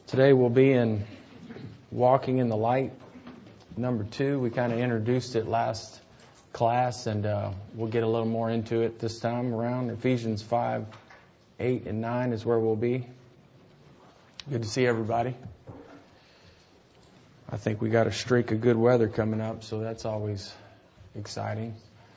Today we'll be in Walking in the Light, number 2. We kind of introduced it last class, and we'll get a little more into it this time around. Ephesians 5, 8, and 9 is where we'll be. Good to see everybody. I think we got a streak of good weather coming up, so that's always exciting.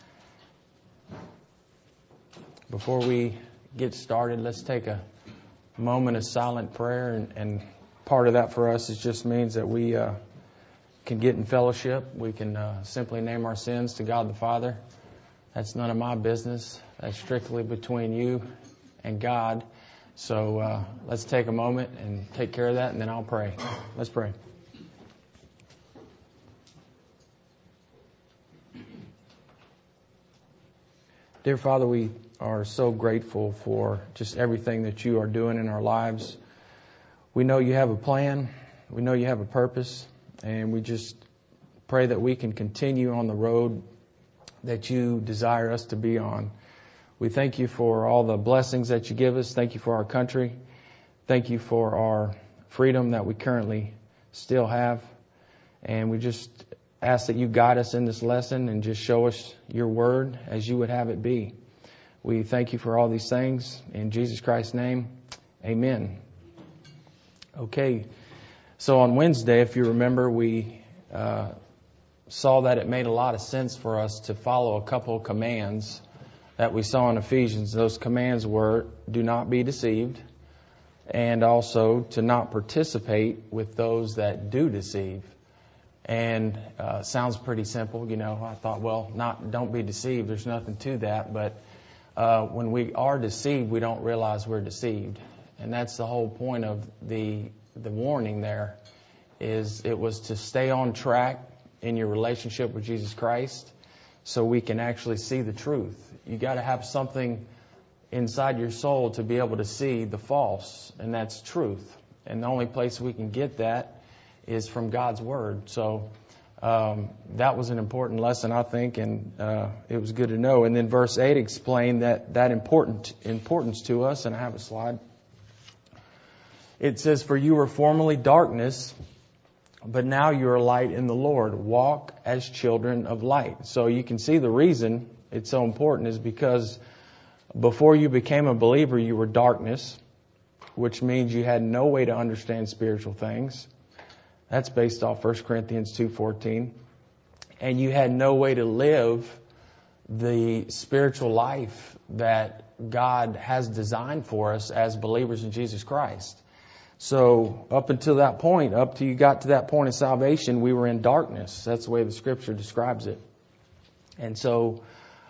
Before we get started, let's take a moment of silent prayer, and part of that for us just means that we can get in fellowship. We can simply name our sins to God the Father. That's none of my business. That's strictly between you and God. So let's take a moment and take care of that, and then I'll pray. Let's pray. Dear Father, we are so grateful for just everything that you are doing in our lives. We know you have a plan. We know you have a purpose. And we just pray that we can continue on the road that you desire us to be on. We thank you for all the blessings that you give us. Thank you for our country. Thank you for our freedom that we currently still have. And we just ask that you guide us in this lesson and just show us your word as you would have it be. We thank you for all these things. In Jesus Christ's name, amen. Okay, so on Wednesday, if you remember, we saw that it made a lot of sense for us to follow a couple of commands that we saw in Ephesians. Those commands were, do not be deceived, and also to not participate with those that do deceive. And sounds pretty simple, you know. I thought, well, don't be deceived. There's nothing to that. But when we are deceived, we don't realize we're deceived. And that's the whole point of the warning there, is it was to stay on track in your relationship with Jesus Christ so we can actually see the truth. You got to have something inside your soul to be able to see the false, and that's truth. And the only place we can get that is from God's Word. So that was an important lesson, I think, and it was good to know. And then verse 8 explained that importance to us, and I have a slide. It says, for you were formerly darkness, but now you are light in the Lord. Walk as children of light. So you can see the reason it's so important is because before you became a believer, you were darkness, which means you had no way to understand spiritual things. That's based off 1 Corinthians 2:14. And you had no way to live the spiritual life that God has designed for us as believers in Jesus Christ. So up until that point, up till you got to that point of salvation, we were in darkness. That's the way the Scripture describes it. And so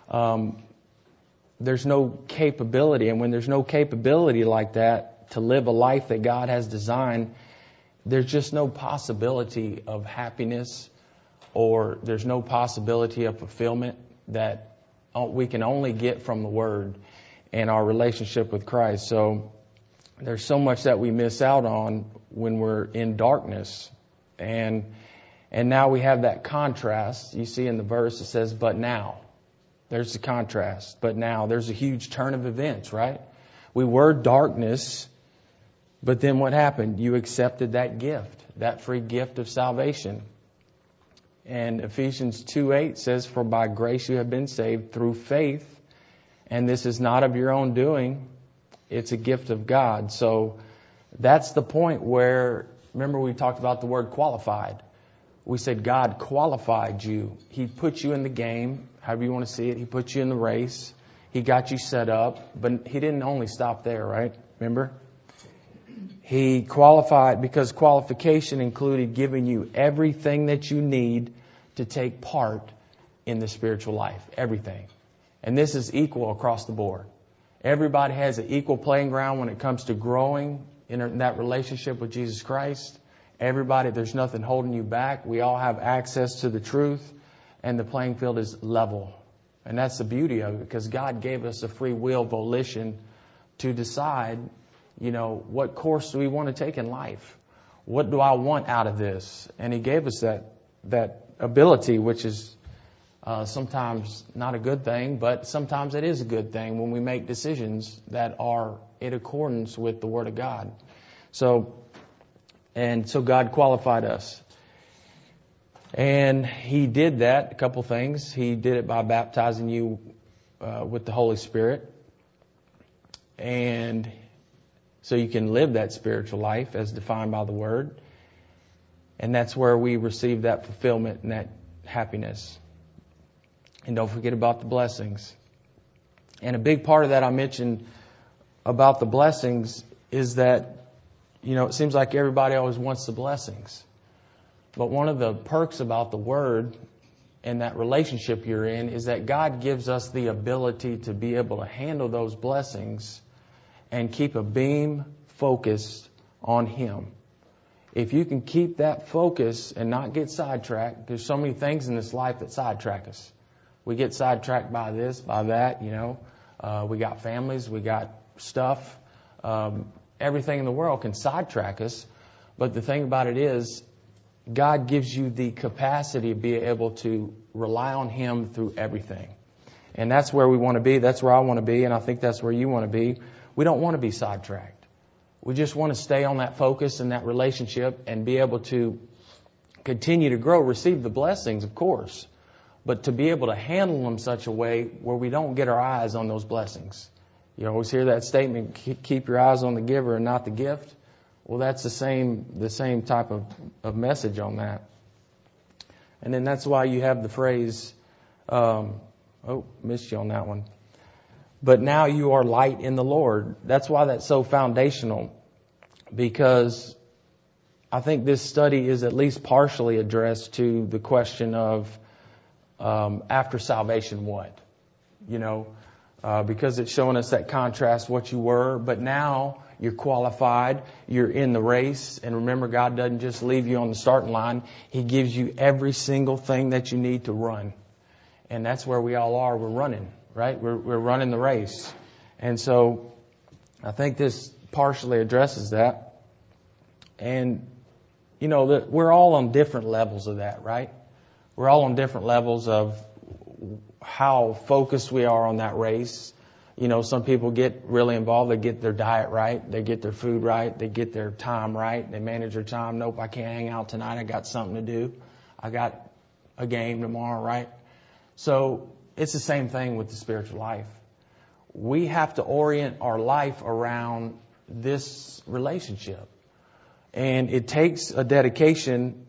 there's no capability. And when there's no capability like that to live a life that God has designed, there's just no possibility of happiness, or there's no possibility of fulfillment that we can only get from the Word and our relationship with Christ. So there's so much that we miss out on when we're in darkness. And now we have that contrast. You see in the verse it says, but now. There's the contrast. But now. There's a huge turn of events, right? We were darkness, but then what happened? You accepted that gift, that free gift of salvation. And Ephesians 2:8 says, for by grace you have been saved through faith, and this is not of your own doing. It's a gift of God. So that's the point where, remember we talked about the word qualified. We said God qualified you. He put you in the game, however you want to see it. He put you in the race. He got you set up. But He didn't only stop there, right? Remember? He qualified because qualification included giving you everything that you need to take part in the spiritual life. Everything. And this is equal across the board. Everybody has an equal playing ground when it comes to growing in that relationship with Jesus Christ. Everybody, there's nothing holding you back. We all have access to the truth, and the playing field is level. And that's the beauty of it, because God gave us a free will volition to decide, what course do we want to take in life? What do I want out of this? And He gave us that ability, which is sometimes not a good thing, but sometimes it is a good thing when we make decisions that are in accordance with the Word of God. So And so God qualified us. And He did that, a couple things. He did it by baptizing you with the Holy Spirit. And so you can live that spiritual life as defined by the Word. And that's where we receive that fulfillment and that happiness. And don't forget about the blessings. And a big part of that I mentioned about the blessings is that, it seems like everybody always wants the blessings. But one of the perks about the Word and that relationship you're in is that God gives us the ability to be able to handle those blessings and keep a beam focused on Him. If you can keep that focus and not get sidetracked, there's so many things in this life that sidetrack us. We get sidetracked by this, by that, we got families, we got stuff. Everything in the world can sidetrack us. But the thing about it is, God gives you the capacity to be able to rely on Him through everything. And that's where we want to be. That's where I want to be. And I think that's where you want to be. We don't want to be sidetracked. We just want to stay on that focus and that relationship and be able to continue to grow, receive the blessings, of course, but to be able to handle them such a way where we don't get our eyes on those blessings. You always hear that statement, keep your eyes on the giver and not the gift. Well, that's the same type of message on that. And then that's why you have the phrase, missed you on that one. But now you are light in the Lord. That's why that's so foundational, because I think this study is at least partially addressed to the question of after salvation, what? Because it's showing us that contrast, what you were, but now you're qualified, you're in the race. And remember, God doesn't just leave you on the starting line. He gives you every single thing that you need to run. And that's where we all are. We're running, right? We're running the race. And so I think this partially addresses that. And, we're all on different levels of that, right? We're all on different levels of how focused we are on that race. Some people get really involved. They get their diet right. They get their food right. They get their time right. They manage their time. Nope, I can't hang out tonight. I got something to do. I got a game tomorrow, right? So it's the same thing with the spiritual life. We have to orient our life around this relationship. And it takes a dedication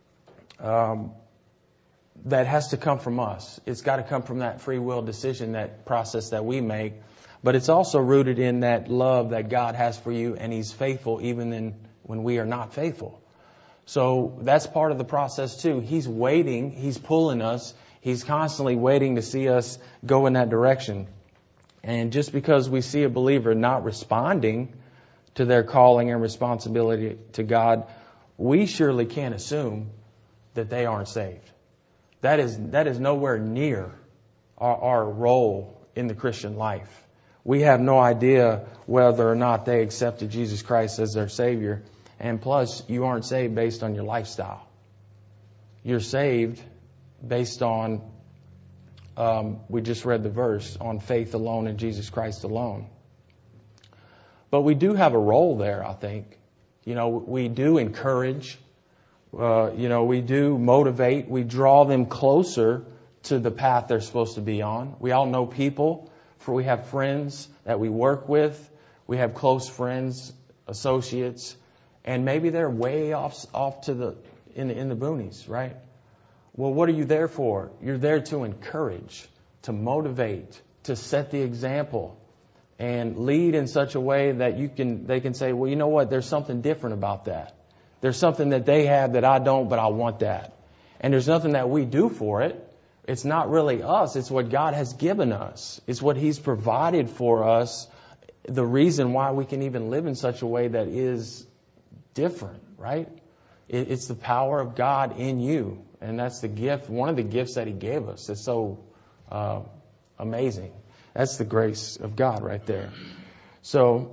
that has to come from us. It's got to come from that free will decision, that process that we make. But it's also rooted in that love that God has for you, and He's faithful even when we are not faithful. So that's part of the process too. He's waiting. He's pulling us. He's constantly waiting to see us go in that direction. And just because we see a believer not responding to their calling and responsibility to God, we surely can't assume that they aren't saved. That is nowhere near our role in the Christian life. We have no idea whether or not they accepted Jesus Christ as their Savior. And plus, you aren't saved based on your lifestyle. You're saved based on, we just read the verse, on faith alone in Jesus Christ alone. But we do have a role there, I think. We do encourage. We do motivate. We draw them closer to the path they're supposed to be on. We all know people. We have friends that we work with. We have close friends, associates, and maybe they're way off to in the boonies, right? Well, what are you there for? You're there to encourage, to motivate, to set the example, and lead in such a way that they can say, well, you know what? There's something different about that. There's something that they have that I don't, but I want that. And there's nothing that we do for it. It's not really us. It's what God has given us. It's what He's provided for us. The reason why we can even live in such a way that is different, right? It's the power of God in you. And that's the gift, one of the gifts that He gave us. It's so amazing. That's the grace of God right there. So,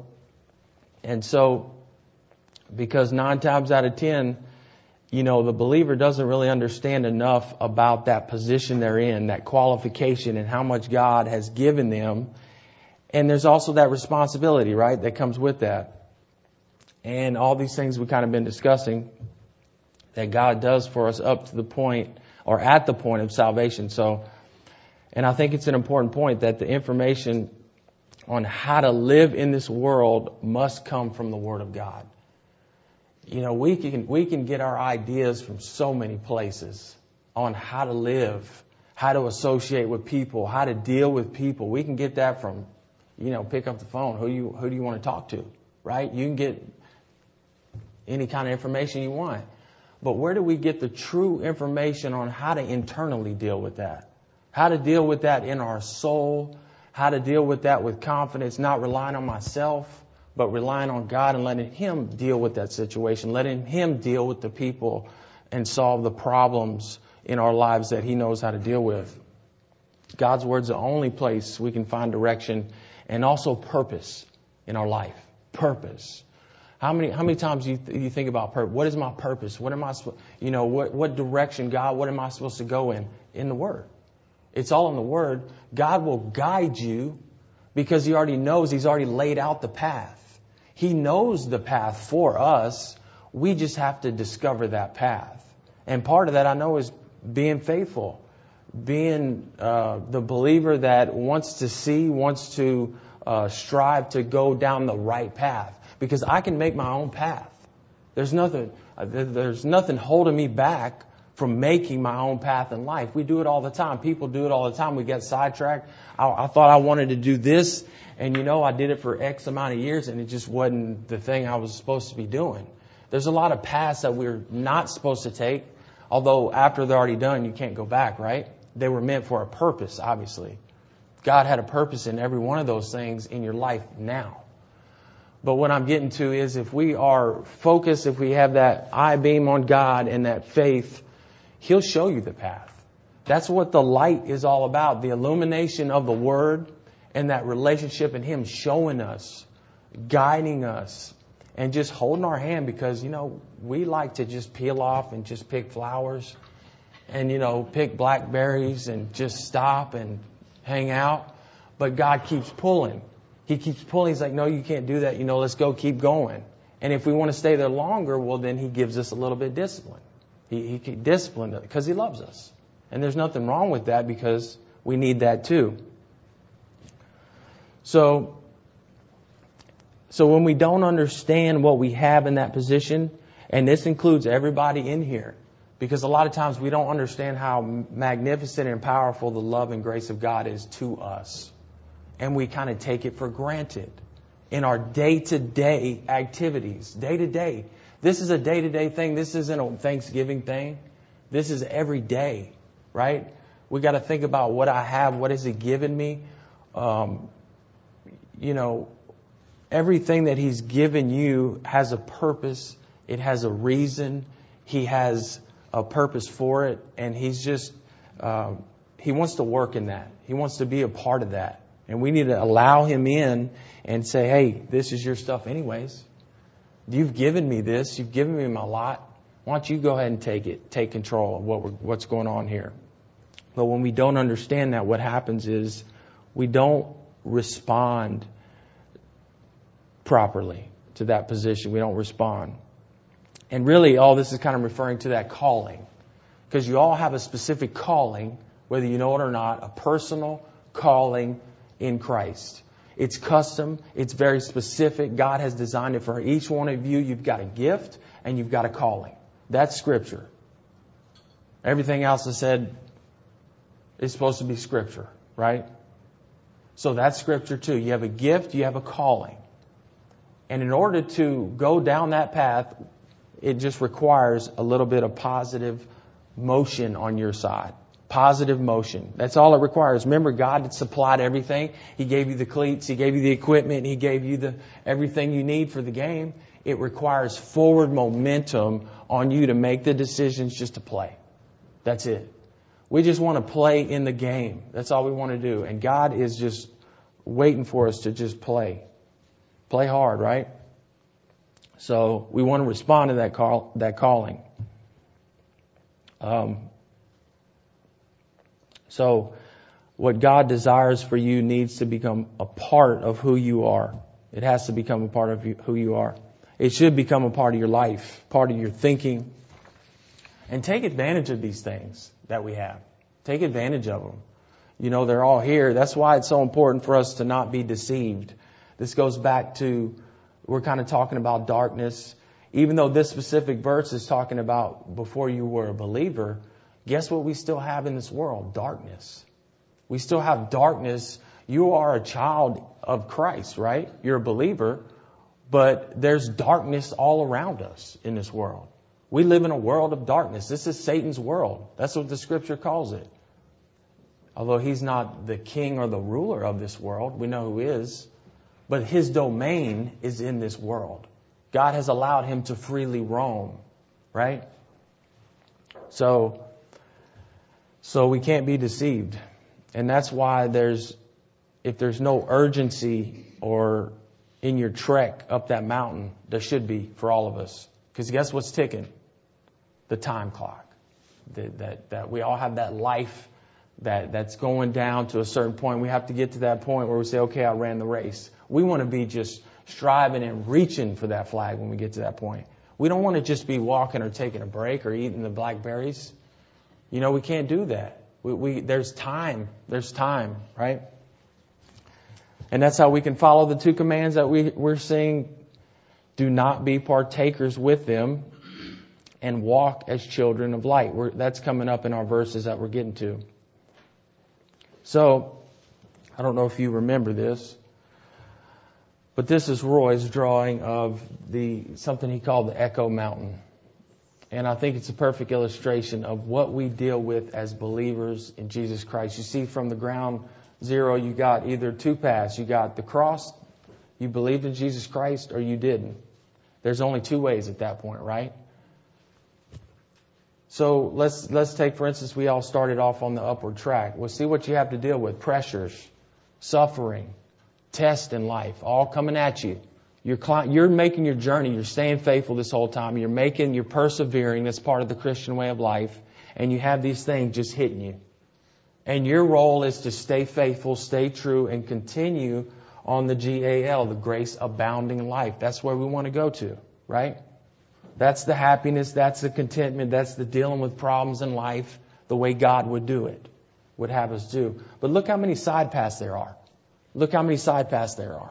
because 9 times out of 10, the believer doesn't really understand enough about that position they're in, that qualification, and how much God has given them. And there's also that responsibility, right, that comes with that. and all these things we kind of been discussing that God does for us up to the point or at the point of salvation. So, and I think it's an important point that the information on how to live in this world must come from the Word of God. You know, we can get our ideas from so many places on how to live, how to associate with people, how to deal with people. We can get that from, you know, pick up the phone. Who do you want to talk to, right? You can get any kind of information you want. But where do we get the true information on how to internally deal with that? How to deal with that in our soul, how to deal with that with confidence, not relying on myself, but relying on God and letting Him deal with that situation, letting Him deal with the people and solve the problems in our lives that He knows how to deal with. God's Word's the only place we can find direction and also purpose in our life. Purpose. How many times you think about purpose? What is my purpose? What am I, what direction, God, what am I supposed to go in? In the Word. It's all in the Word. God will guide you because He already knows, He's already laid out the path. He knows the path for us. We just have to discover that path. And part of that I know is being faithful. Being the believer that wants to strive to go down the right path. Because I can make my own path. There's nothing holding me back from making my own path in life. We do it all the time. People do it all the time. We get sidetracked. I thought I wanted to do this, and I did it for X amount of years, and it just wasn't the thing I was supposed to be doing. There's a lot of paths that we're not supposed to take, although after they're already done, you can't go back, right? They were meant for a purpose, obviously. God had a purpose in every one of those things in your life now. But what I'm getting to is if we are focused, if we have that eye beam on God and that faith, He'll show you the path. That's what the light is all about. The illumination of the Word and that relationship and Him showing us, guiding us, and just holding our hand because, we like to just peel off and just pick flowers and, pick blackberries and just stop and hang out. But God keeps pulling. He keeps pulling. He's like, no, you can't do that. Let's go, keep going. And if we want to stay there longer, well, then He gives us a little bit of discipline. He can discipline us because He loves us. And there's nothing wrong with that because we need that too. So when we don't understand what we have in that position, and this includes everybody in here, because a lot of times we don't understand how magnificent and powerful the love and grace of God is to us. And we kind of take it for granted in our day-to-day activities. Day-to-day. This is a day-to-day thing. This isn't a Thanksgiving thing. This is every day, right? We got to think about what I have. What has He given me? Everything that He's given you has a purpose. It has a reason. He has a purpose for it. And He's just, He wants to work in that. He wants to be a part of that. And we need to allow Him in and say, hey, this is your stuff anyways. You've given me this. You've given me my lot. Why don't you go ahead and take it? Take control of what's going on here. But when we don't understand that, what happens is we don't respond properly to that position. We don't respond. And really, all this is kind of referring to that calling. Because you all have a specific calling, whether you know it or not, a personal calling in Christ. It's custom. It's very specific. God has designed it for each one of you. You've got a gift and you've got a calling. That's Scripture. Everything else I said is supposed to be Scripture, right? So that's Scripture too. You have a gift, you have a calling. And in order to go down that path, it just requires a little bit of positive motion on your side. Positive motion. That's all it requires. Remember, God had supplied everything. He gave you the cleats. He gave you the equipment. He gave you everything you need for the game. It requires forward momentum on you to make the decisions just to play. That's it. We just want to play in the game. That's all we want to do. And God is just waiting for us to just play. Play hard, right? So we want to respond to that calling. So what God desires for you needs to become a part of who you are. It has to become a part of who you are. It should become a part of your life, part of your thinking. And take advantage of these things that we have. Take advantage of them. You know, they're all here. That's why it's so important for us to not be deceived. This goes back to, we're kind of talking about darkness. Even though this specific verse is talking about before you were a believer, guess what we still have in this world? Darkness. We still have darkness. You are a child of Christ, right? You're a believer, but there's darkness all around us in this world. We live in a world of darkness. This is Satan's world. That's what the scripture calls it. Although he's not the king or the ruler of this world, we know who is. But his domain is in this world. God has allowed him to freely roam, right? So we can't be deceived. And that's why if there's no urgency or in your trek up that mountain, there should be for all of us. Because guess what's ticking? The time clock. That we all have that life that's going down to a certain point. We have to get to that point where we say, okay, I ran the race. We want to be just striving and reaching for that flag when we get to that point. We don't want to just be walking or taking a break or eating the blackberries. You know, we can't do that. There's time. There's time, right? And that's how we can follow the two commands that we're seeing. Do not be partakers with them and walk as children of light. That's coming up in our verses that we're getting to. So, I don't know if you remember this, but this is Roy's drawing of something he called the Echo Mountain. And I think it's a perfect illustration of what we deal with as believers in Jesus Christ. You see, from the ground zero, you got either two paths. You got the cross, you believed in Jesus Christ, or you didn't. There's only two ways at that point, right? So let's take, for instance, we all started off on the upward track. Well, see what you have to deal with. Pressures, suffering, tests in life, all coming at you. You're making your journey. You're staying faithful this whole time. You're persevering. That's part of the Christian way of life. And you have these things just hitting you. And your role is to stay faithful, stay true, and continue on the GAL, the grace abounding life. That's where we want to go to, right? That's the happiness, that's the contentment, that's the dealing with problems in life the way God would do it, would have us do. But look how many side paths there are. Look how many side paths there are.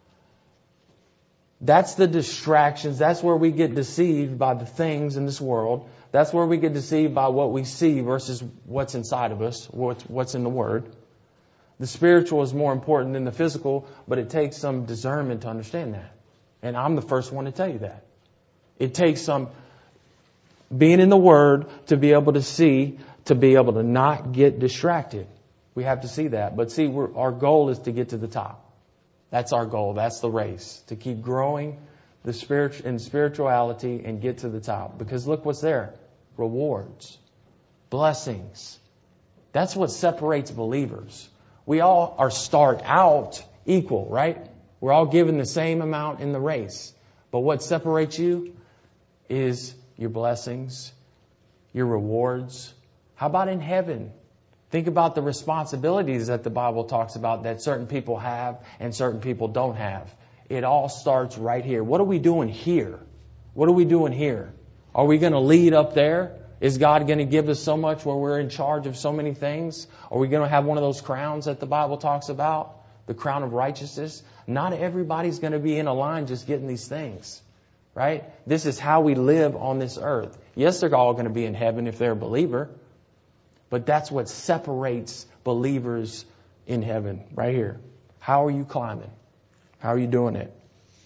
That's the distractions. That's where we get deceived by the things in this world. That's where we get deceived by what we see versus what's inside of us, what's in the Word. The spiritual is more important than the physical, but it takes some discernment to understand that. And I'm the first one to tell you that. It takes some being in the Word to be able to see, to be able to not get distracted. We have to see that. But see, our goal is to get to the top. That's our goal. That's the race. To keep growing in spirituality and get to the top. Because look what's there. Rewards. Blessings. That's what separates believers. We all start out equal, right? We're all given the same amount in the race. But what separates you is your blessings, your rewards. How about in heaven? Think about the responsibilities that the Bible talks about that certain people have and certain people don't have. It all starts right here. What are we doing here? What are we doing here? Are we going to lead up there? Is God going to give us so much where we're in charge of so many things? Are we going to have one of those crowns that the Bible talks about? The crown of righteousness? Not everybody's going to be in a line just getting these things. Right? This is how we live on this earth. Yes, they're all going to be in heaven if they're a believer. But that's what separates believers in heaven, right here. How are you climbing? How are you doing it?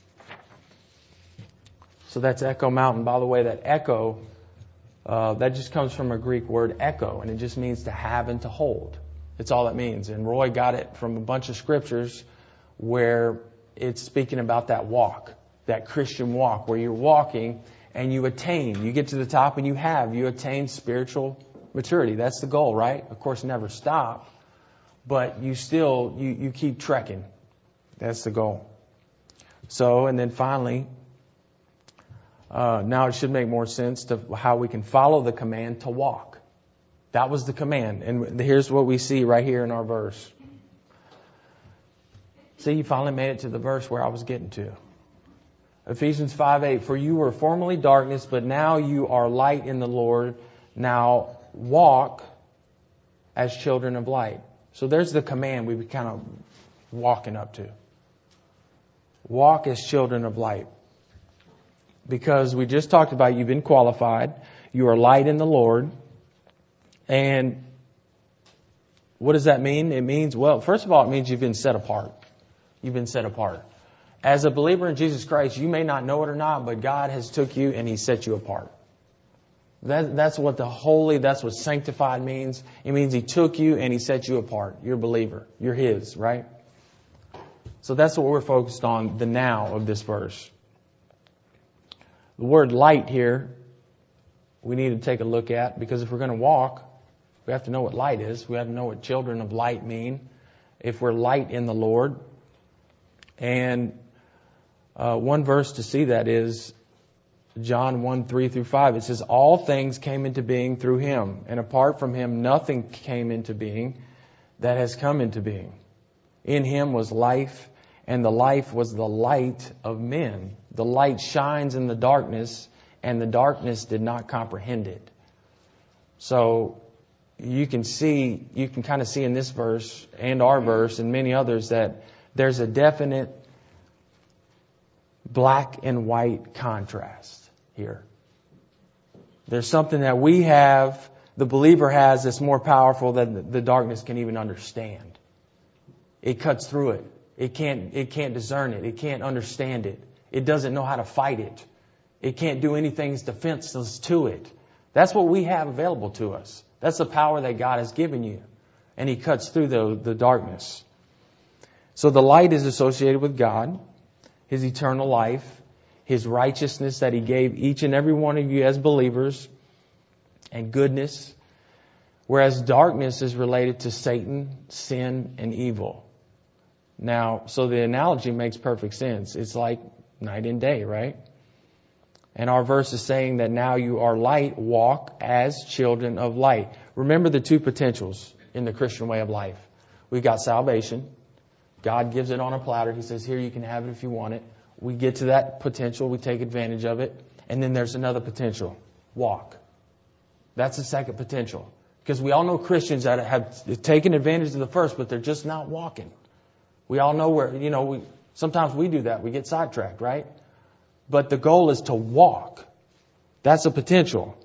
So that's Echo Mountain. By the way, that echo, that just comes from a Greek word echo, and it just means to have and to hold. That's all it means. And Roy got it from a bunch of scriptures where it's speaking about that walk, that Christian walk, where you're walking and you attain. You get to the top and you attain spiritual maturity. That's the goal, right? Of course, never stop, but you still, you keep trekking. That's the goal. So, and then finally, now it should make more sense to how we can follow the command to walk. That was the command. And here's what we see right here in our verse. See, you finally made it to the verse where I was getting to. Ephesians 5:8, for you were formerly darkness, but now you are light in the Lord. Now walk as children of light. So there's the command we've been kind of walking up to. Walk as children of light. Because we just talked about you've been qualified. You are light in the Lord. And what does that mean? It means, well, first of all, it means you've been set apart. You've been set apart. As a believer in Jesus Christ, you may not know it or not, but God has took you and He set you apart. That's what that's what sanctified means. It means He took you and He set you apart. You're a believer. You're His, right? So that's what we're focused on, the now of this verse. The word light here, we need to take a look at, because if we're going to walk, we have to know what light is. We have to know what children of light mean. If we're light in the Lord. And one verse to see that is John 1:3-5. It says, all things came into being through Him, and apart from Him nothing came into being that has come into being. In Him was life, and the life was the light of men. The light shines in the darkness, and the darkness did not comprehend it. So you can kind of see in this verse and our verse and many others that there's a definite black and white contrast here. There's something that we have, the believer has, that's more powerful than the darkness can even understand. It cuts through it. It can't discern it. It can't understand it. It doesn't know how to fight it. It can't do anything defenseless to it. That's what we have available to us. That's the power that God has given you. And He cuts through the darkness. So the light is associated with God, His eternal life, His righteousness that He gave each and every one of you as believers, and goodness. Whereas darkness is related to Satan, sin, and evil. Now, so the analogy makes perfect sense. It's like night and day, right? And our verse is saying that now you are light, walk as children of light. Remember the two potentials in the Christian way of life. We've got salvation. God gives it on a platter. He says, here, you can have it if you want it. We get to that potential. We take advantage of it. And then there's another potential. Walk. That's the second potential. Because we all know Christians that have taken advantage of the first, but they're just not walking. We all know where, sometimes we do that. We get sidetracked, right? But the goal is to walk. That's a potential.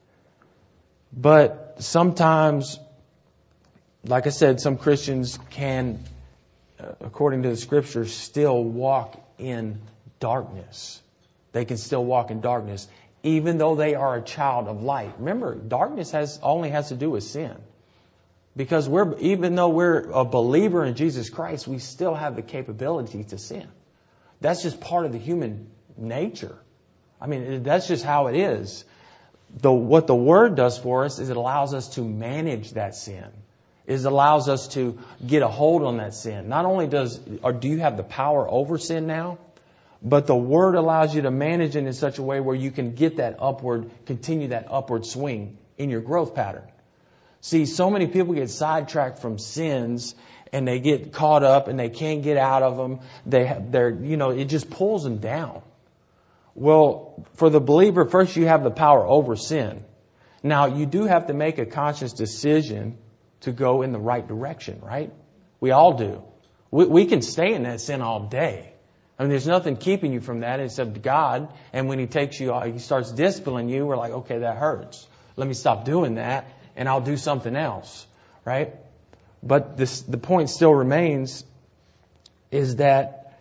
But sometimes, like I said, some Christians can, according to the Scriptures, still walk in darkness. They can still walk in darkness, even though they are a child of light. Remember, darkness only has to do with sin. Because even though we're a believer in Jesus Christ, we still have the capability to sin. That's just part of the human nature. I mean, that's just how it is. What the Word does for us is it allows us to manage that sin. It allows us to get a hold on that sin. Not only do you have the power over sin now, but the Word allows you to manage it in such a way where you can continue that upward swing in your growth pattern. See, so many people get sidetracked from sins and they get caught up and they can't get out of them. It just pulls them down. Well, for the believer, first you have the power over sin. Now, you do have to make a conscious decision to go in the right direction, right? We all do. We can stay in that sin all day. I mean, there's nothing keeping you from that except God. And when He takes you, He starts disciplining you, we're like, okay, that hurts. Let me stop doing that and I'll do something else, right? But the point still remains is that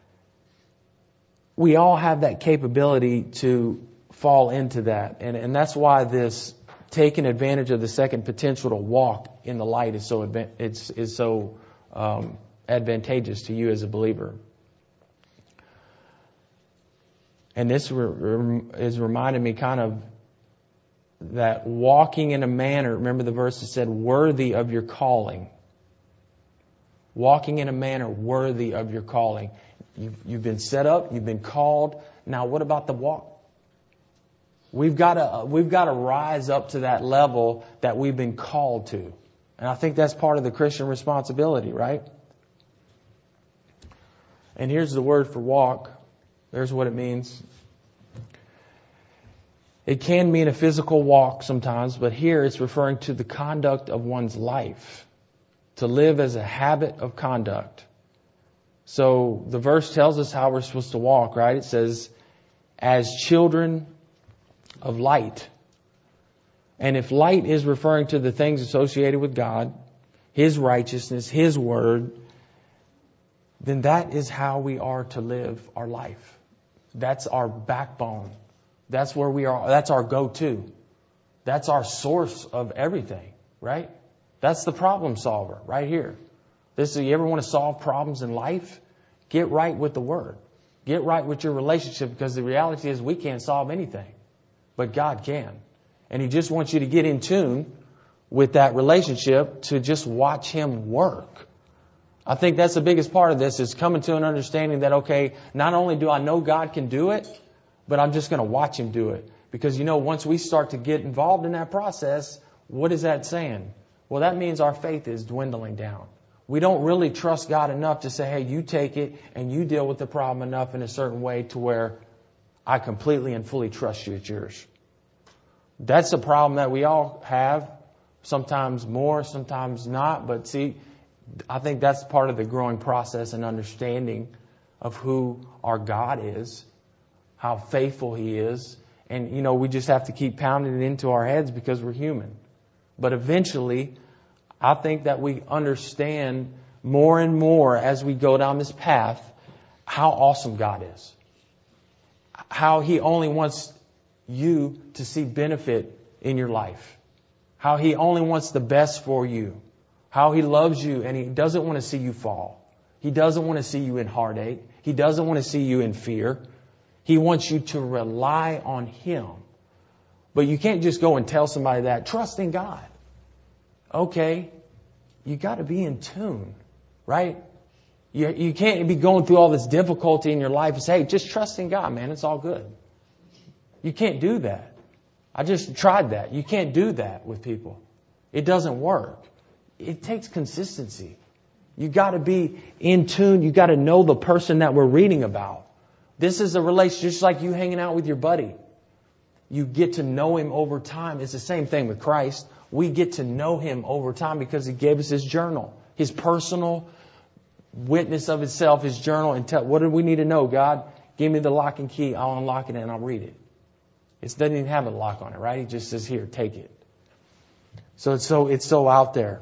we all have that capability to fall into that. And that's why this taking advantage of the second potential to walk in the light is so advantageous to you as a believer. And this is reminding me kind of that walking in a manner, remember the verse that said, worthy of your calling. Walking in a manner worthy of your calling. You've been set up, you've been called. Now what about the walk? We've got to rise up to that level that we've been called to. And I think that's part of the Christian responsibility, right? And here's the word for walk. There's what it means. It can mean a physical walk sometimes, but here it's referring to the conduct of one's life. To live as a habit of conduct. So the verse tells us how we're supposed to walk, right? It says, as children of light. And if light is referring to the things associated with God, His righteousness, His word, then that is how we are to live our life. That's our backbone. That's where we are. That's our go-to. That's our source of everything, right? That's the problem solver right here. You ever want to solve problems in life? Get right with the Word. Get right with your relationship, because the reality is we can't solve anything, but God can. And He just wants you to get in tune with that relationship, to just watch Him work. I think that's the biggest part of this, is coming to an understanding that, okay, not only do I know God can do it, but I'm just going to watch Him do it. Because, once we start to get involved in that process, what is that saying? Well, that means our faith is dwindling down. We don't really trust God enough to say, hey, you take it and you deal with the problem enough in a certain way to where I completely and fully trust you, it's yours. That's a problem that we all have. Sometimes more, sometimes not. But see, I think that's part of the growing process and understanding of who our God is, how faithful He is. And, we just have to keep pounding it into our heads because we're human. But eventually, I think that we understand more and more as we go down this path how awesome God is. How He only wants you to see benefit in your life. How He only wants the best for you. How He loves you and He doesn't want to see you fall. He doesn't want to see you in heartache. He doesn't want to see you in fear. He wants you to rely on Him. But you can't just go and tell somebody that. Trust in God. Okay, you got to be in tune, right? You can't be going through all this difficulty in your life and say, hey, just trust in God, man. It's all good. You can't do that. I just tried that. You can't do that with people. It doesn't work. It takes consistency. You got to be in tune. You got to know the person that we're reading about. This is a relationship just like you hanging out with your buddy. You get to know him over time. It's the same thing with Christ. We get to know Him over time because He gave us His journal, His personal witness of Himself, His journal. And what do we need to know? God, give me the lock and key. I'll unlock it and I'll read it. It doesn't even have a lock on it, right? He just says, here, take it. So it's so out there.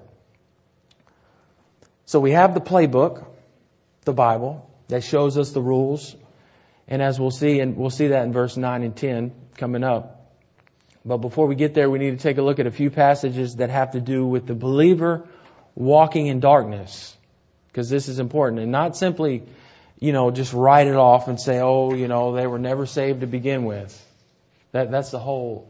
So we have the playbook, the Bible, that shows us the rules. And as we'll see that in verse 9 and 10 coming up. But before we get there, we need to take a look at a few passages that have to do with the believer walking in darkness. Because this is important. And not simply, just write it off and say, oh, they were never saved to begin with. That's the whole,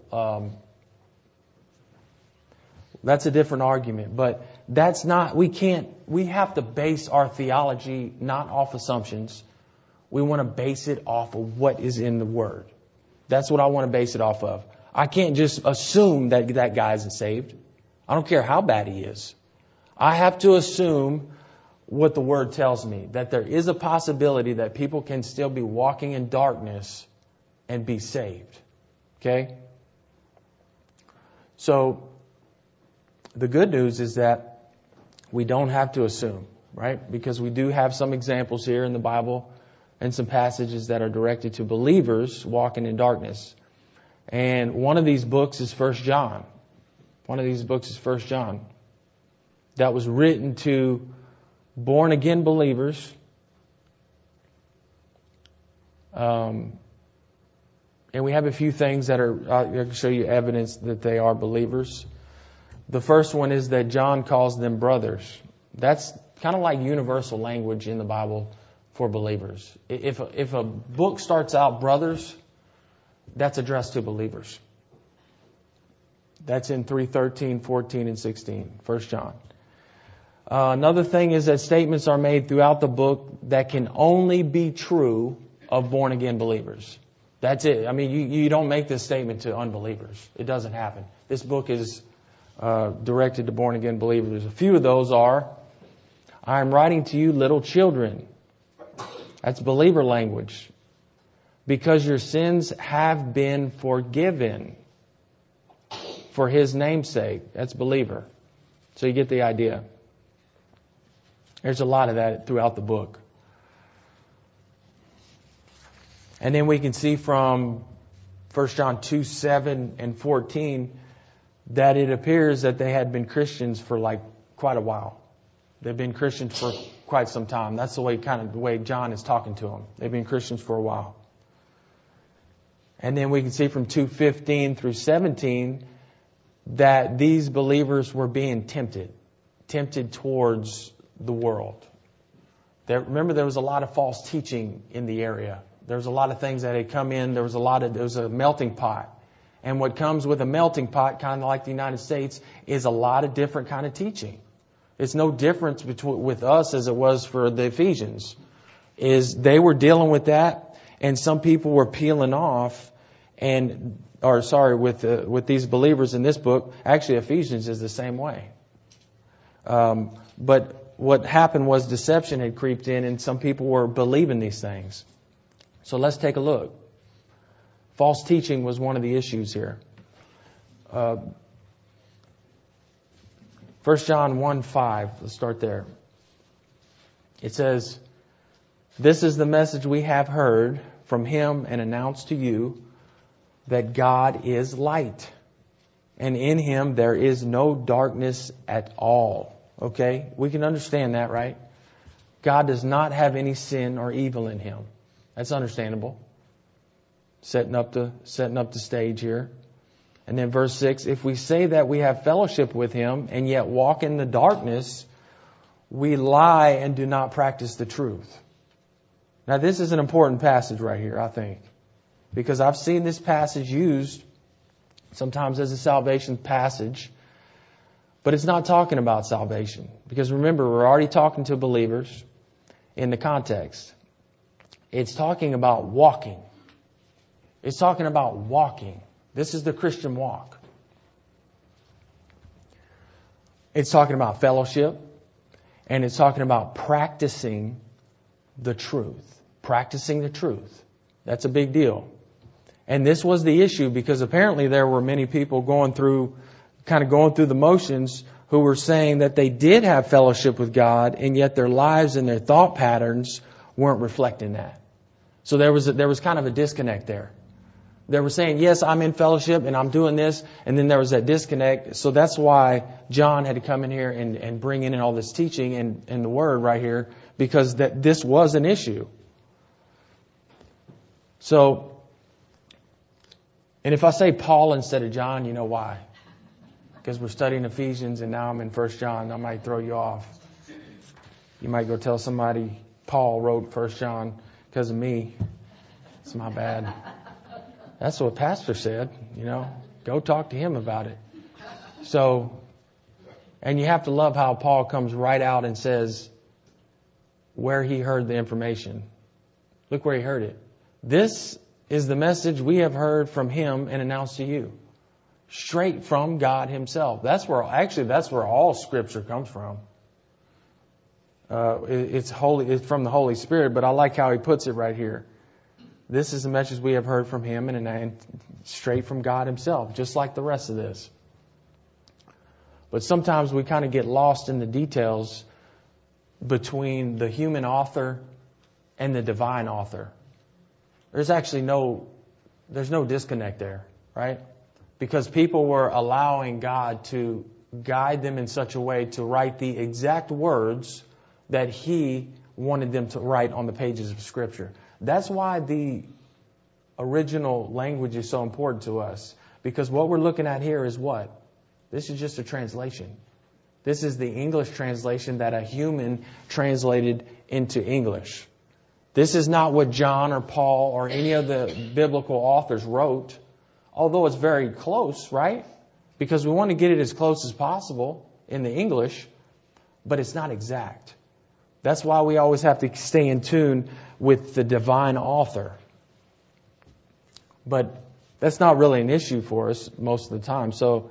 that's a different argument. But that's not, we have to base our theology not off assumptions. We want to base it off of what is in the Word. That's what I want to base it off of. I can't just assume that guy isn't saved. I don't care how bad he is. I have to assume what the Word tells me, that there is a possibility that people can still be walking in darkness and be saved. Okay? So, the good news is that we don't have to assume, right? Because we do have some examples here in the Bible and some passages that are directed to believers walking in darkness. And one of these books is 1 John. One of these books is 1 John. That was written to born-again believers. And we have a few things that I can show you evidence that they are believers. The first one is that John calls them brothers. That's kind of like universal language in the Bible for believers. If a book starts out brothers, that's addressed to believers. That's in 3:13, 14, and 16, 1 John. Another thing is that statements are made throughout the book that can only be true of born-again believers. That's it. I mean, you don't make this statement to unbelievers. It doesn't happen. This book is directed to born-again believers. A few of those are, I am writing to you, little children. That's believer language. because your sins have been forgiven for His name's sake. That's believer. So you get the idea. There's a lot of that throughout the book. And then we can see from 1 John 2, 7 and 14 that it appears that they had been Christians for quite a while. They've been Christians for quite some time. That's the way John is talking to them. They've been Christians for a while. And then we can see from 2:15 through 17 that these believers were being tempted towards the world. Remember, there was a lot of false teaching in the area. There was a lot of things that had come in. There was a melting pot. And what comes with a melting pot, kind of like the United States, is a lot of different kind of teaching. It's no difference with us as it was for the Ephesians. They were dealing with that, and some people were peeling off, with these believers in this book. Actually, Ephesians is the same way. But what happened was deception had creeped in, and some people were believing these things. So let's take a look. False teaching was one of the issues here. 1 John 1:5. Let's start there. It says, "This is the message we have heard from Him and announced to you, that God is light, and in Him there is no darkness at all." Okay? We can understand that, right? God does not have any sin or evil in Him. That's understandable. Setting up the stage here. And then verse 6, "If we say that we have fellowship with Him and yet walk in the darkness, we lie and do not practice the truth." Now this is an important passage right here, I think. Because I've seen this passage used sometimes as a salvation passage. But it's not talking about salvation. Because remember, we're already talking to believers in the context. It's talking about walking. It's talking about walking. This is the Christian walk. It's talking about fellowship. And it's talking about practicing the truth. Practicing the truth. That's a big deal. And this was the issue because apparently there were many people going through the motions who were saying that they did have fellowship with God, and yet their lives and their thought patterns weren't reflecting that. So there was kind of a disconnect there. They were saying, yes, I'm in fellowship and I'm doing this, and then there was that disconnect. So that's why John had to come in here and bring in all this teaching and the word right here, because this was an issue. So, and if I say Paul instead of John, you know why? Because we're studying Ephesians and now I'm in 1 John. I might throw you off. You might go tell somebody Paul wrote 1 John because of me. It's my bad. That's what Pastor said, Go talk to him about it. So, and you have to love how Paul comes right out and says where he heard the information. Look where he heard it. "This is the message we have heard from Him and announced to you." Straight from God Himself. That's where all Scripture comes from. It's from the Holy Spirit, but I like how he puts it right here. This is the message we have heard from Him and straight from God Himself, just like the rest of this. But sometimes we kind of get lost in the details between the human author and the divine author. There's no disconnect there, right? Because people were allowing God to guide them in such a way to write the exact words that He wanted them to write on the pages of Scripture. That's why the original language is so important to us. Because what we're looking at here is what? This is just a translation. This is the English translation that a human translated into English. This is not what John or Paul or any of the biblical authors wrote. Although it's very close, right? Because we want to get it as close as possible in the English, but it's not exact. That's why we always have to stay in tune with the divine author. But that's not really an issue for us most of the time. So,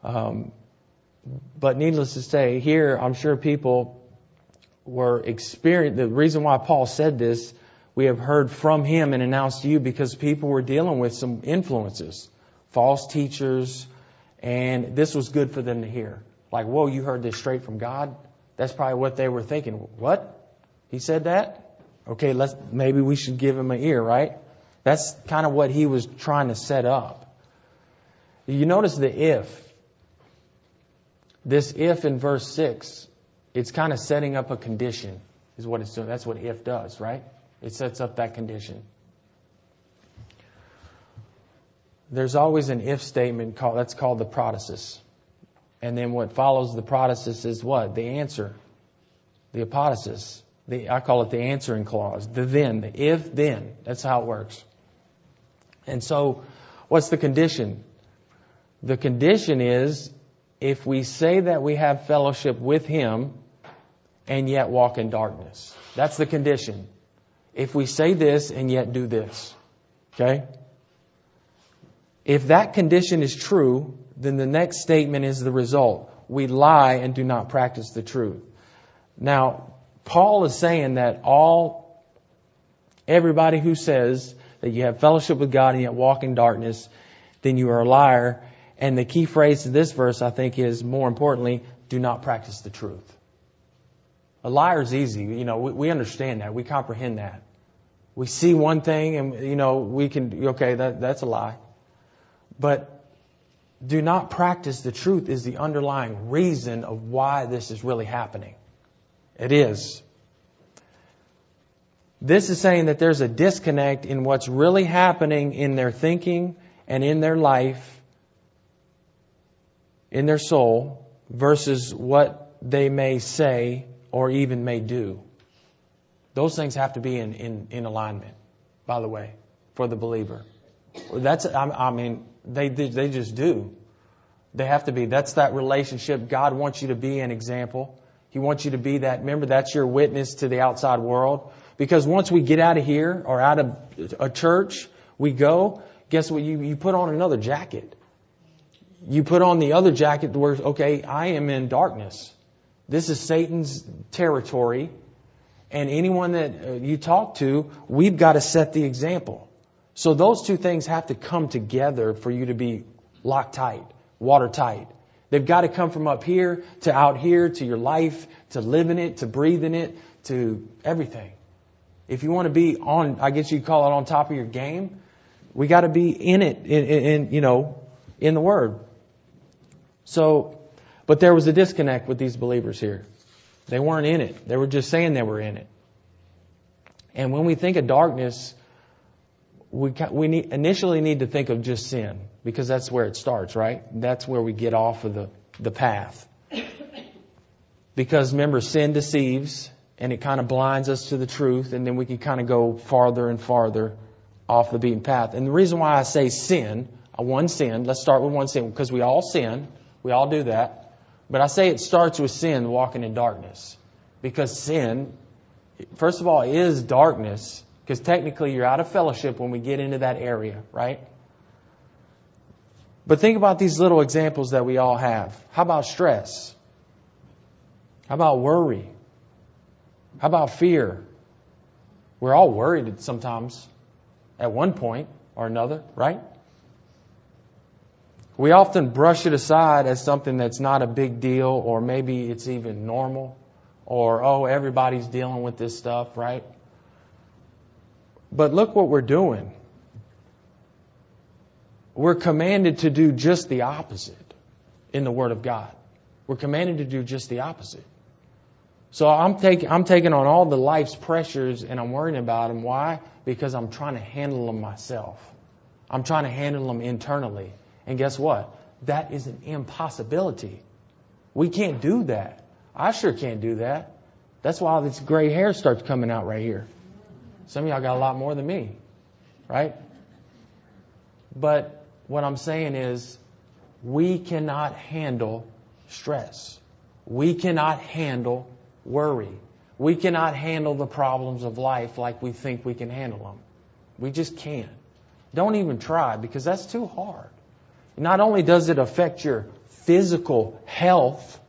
but needless to say, here I'm sure people were experiencing. The reason why Paul said this We have heard from Him and announced to you, because people were dealing with some influences, false teachers, and this was good for them to hear. Like, whoa, you heard this straight from God? That's probably what they were thinking. What? He said that? Okay, maybe we should give him an ear, right? That's kind of what he was trying to set up. You notice the if. This if in verse 6, it's kind of setting up a condition, is what it's doing. That's what if does, right? It sets up that condition. There's always an if statement that's called the protasis. And then what follows the protasis is what? The answer. The apodosis. I call it the answering clause. The then. The if, then. That's how it works. And so, what's the condition? The condition is, if we say that we have fellowship with Him and yet walk in darkness. That's the condition. If we say this and yet do this. Okay? If that condition is true, then the next statement is the result. We lie and do not practice the truth. Now, Paul is saying that everybody who says that you have fellowship with God and yet walk in darkness, then you are a liar. And the key phrase to this verse, I think, is, more importantly, do not practice the truth. A liar is easy. We understand that. We comprehend that. We see one thing and, we can, okay, that's a lie. But do not practice the truth is the underlying reason of why this is really happening. It is. This is saying that there's a disconnect in what's really happening in their thinking and in their life, in their soul, versus what they may say or even may do. Those things have to be in alignment, by the way, for the believer. They just do. They have to be. That's that relationship. God wants you to be an example. He wants you to be that. Remember, that's your witness to the outside world. Because once we get out of here or out of a church, we go, guess what? You put on another jacket. You put on the other jacket where, okay, I am in darkness. This is Satan's territory. And anyone that you talk to, we've got to set the example. So those two things have to come together for you to be locked tight, watertight. They've got to come from up here to out here, to your life, to live in it, to breathe in it, to everything. If you want to be on, I guess you'd call it on top of your game, we got to be in it, in the Word. So, but there was a disconnect with these believers here. They weren't in it. They were just saying they were in it. And when we think of darkness, we initially need to think of just sin, because that's where it starts, right? That's where we get off of the path. Because remember, sin deceives, and it kind of blinds us to the truth, and then we can kind of go farther and farther off the beaten path. And the reason why I say sin, one sin, let's start with one sin, because we all sin. We all do that. But I say it starts with sin, walking in darkness. Because sin, first of all, is darkness. Because technically you're out of fellowship when we get into that area, right? But think about these little examples that we all have. How about stress? How about worry? How about fear? We're all worried sometimes at one point or another, right? We often brush it aside as something that's not a big deal, or maybe it's even normal, or, everybody's dealing with this stuff, right? But look what we're doing. We're commanded to do just the opposite in the Word of God. We're commanded to do just the opposite. So I'm taking on all the life's pressures and I'm worrying about them. Why? Because I'm trying to handle them myself. I'm trying to handle them internally. And guess what? That is an impossibility. We can't do that. I sure can't do that. That's why this gray hair starts coming out right here. Some of y'all got a lot more than me, right? But what I'm saying is, we cannot handle stress. We cannot handle worry. We cannot handle the problems of life like we think we can handle them. We just can't. Don't even try, because that's too hard. Not only does it affect your physical health,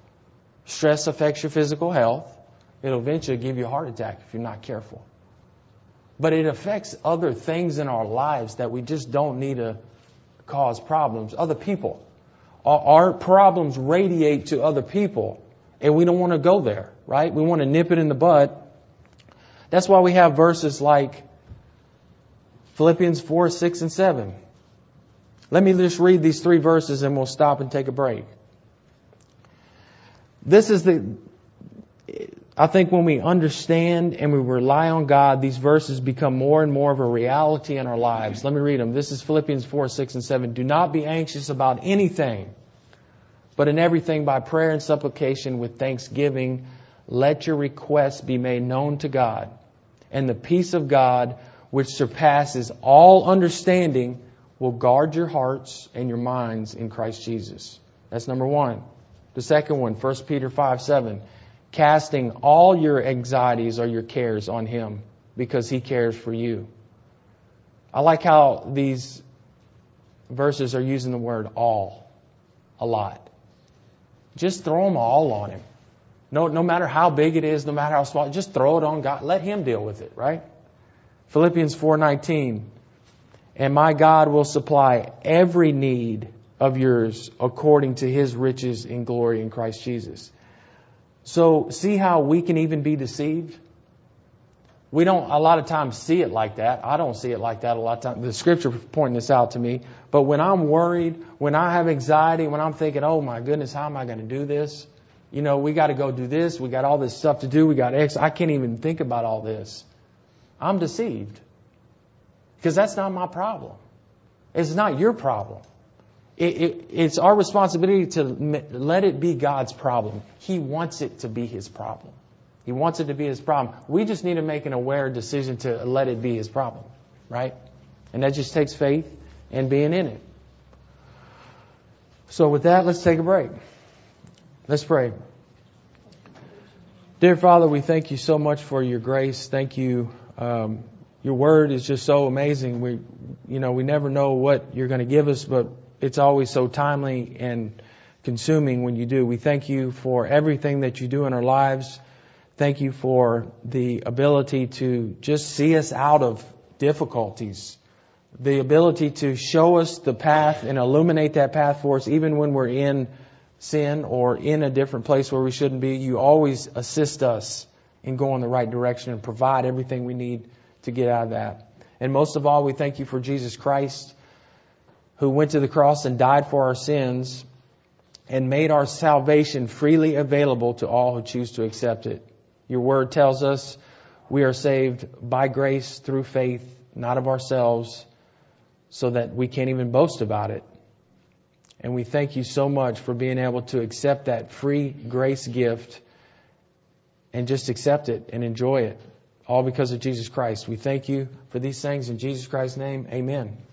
stress affects your physical health, it'll eventually give you a heart attack if you're not careful. But it affects other things in our lives that we just don't need to cause problems. Other people. Our problems radiate to other people, and we don't want to go there, right? We want to nip it in the bud. That's why we have verses like Philippians 4, 6, and 7. Let me just read these 3 verses and we'll stop and take a break. I think when we understand and we rely on God, these verses become more and more of a reality in our lives. Let me read them. This is Philippians 4, 6, and 7. Do not be anxious about anything, but in everything by prayer and supplication with thanksgiving, let your requests be made known to God. And the peace of God, which surpasses all understanding, will guard your hearts and your minds in Christ Jesus. That's number 1. The second one, 1 Peter 5, 7. Casting all your anxieties or your cares on Him because He cares for you. I like how these verses are using the word all a lot. Just throw them all on Him. No matter how big it is, no matter how small, just throw it on God. Let Him deal with it, right? Philippians 4:19. And my God will supply every need of yours according to His riches in glory in Christ Jesus. So see how we can even be deceived? We don't a lot of times see it like that. I don't see it like that a lot of times. The Scripture is pointing this out to me. But when I'm worried, when I have anxiety, when I'm thinking, oh my goodness, how am I going to do this? You know, we got to go do this. We got all this stuff to do. We got X. I can't even think about all this. I'm deceived. Because that's not my problem. It's not your problem. It's our responsibility to let it be God's problem. He wants it to be His problem. He wants it to be His problem. We just need to make an aware decision to let it be His problem. Right? And that just takes faith and being in it. So with that, let's take a break. Let's pray. Dear Father, we thank You so much for Your grace. Thank You. Your word is just so amazing. We never know what You're going to give us, but it's always so timely and consuming when You do. We thank You for everything that You do in our lives. Thank You for the ability to just see us out of difficulties. The ability to show us the path and illuminate that path for us, even when we're in sin or in a different place where we shouldn't be. You always assist us in going the right direction and provide everything we need to get out of that. And most of all, we thank You for Jesus Christ, who went to the cross and died for our sins and made our salvation freely available to all who choose to accept it. Your word tells us we are saved by grace through faith, not of ourselves, so that we can't even boast about it. And we thank You so much for being able to accept that free grace gift and just accept it and enjoy it. All because of Jesus Christ. We thank You for these things in Jesus Christ's name. Amen.